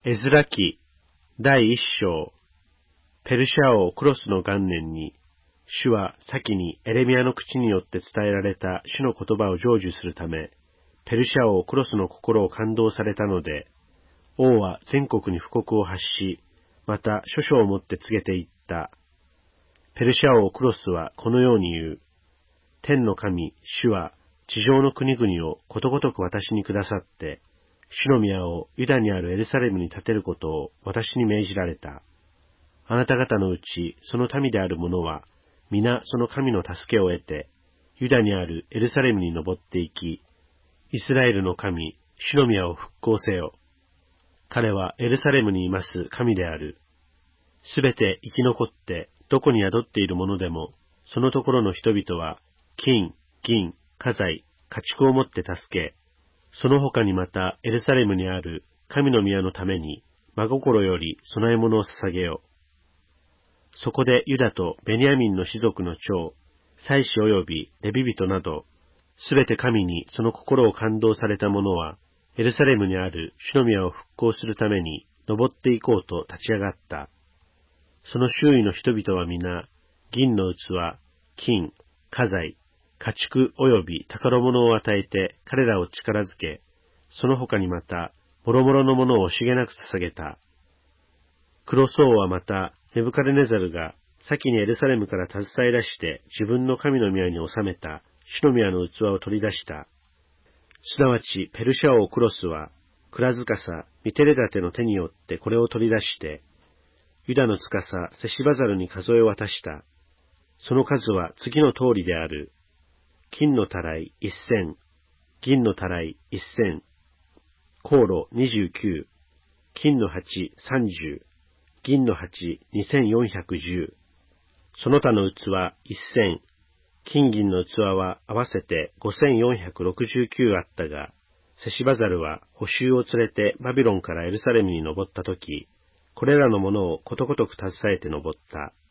エズラ記第一章。ペルシャ王クロスの元年に、主は先にエレミヤの口によって伝えられた主の言葉を成就するため、ペルシャ王クロスの心を感動されたので、王は全国に布告を発し、また書書をもって告げていった。ペルシャ王クロスはこのように言う。天の神、主は地上の国々をことごとく私にくださって、主の宮をユダにあるエルサレムに建てることを私に命じられた。あなた方のうちその民である者は、皆その神の助けを得て、ユダにあるエルサレムに登っていき、イスラエルの神、主の宮を復興せよ。彼はエルサレムにいます神である。すべて生き残ってどこに宿っている者でも、そのところの人々は、金、銀、家財、家畜をもって助け、その他にまたエルサレムにある神の宮のために真心より供え物を捧げよう。そこでユダとベニヤミンの士族の長、祭司及びレビ人など、すべて神にその心を感動された者は、エルサレムにある主の宮を復興するために登っていこうと立ち上がった。その周囲の人々は皆、銀の器、金、家財、家畜及び宝物を与えて彼らを力づけ、その他にまた、諸々のものを惜しげなく捧げた。クロス王はまた、ネブカデネザルが先にエルサレムから携え出して自分の神の宮に収めた主の宮の器を取り出した。すなわちペルシャ王クロスは、蔵司ミテレダテの手によってこれを取り出して、ユダの司セシバザルに数え渡した。その数は次の通りである。金のたらい1000、銀のたらい1000、香炉29、金の鉢30、銀の鉢2410、その他の器1000、金銀の器は合わせて5469あったが、セシバザルは捕囚を連れてバビロンからエルサレムに登ったとき、これらのものをことごとく携えて登った。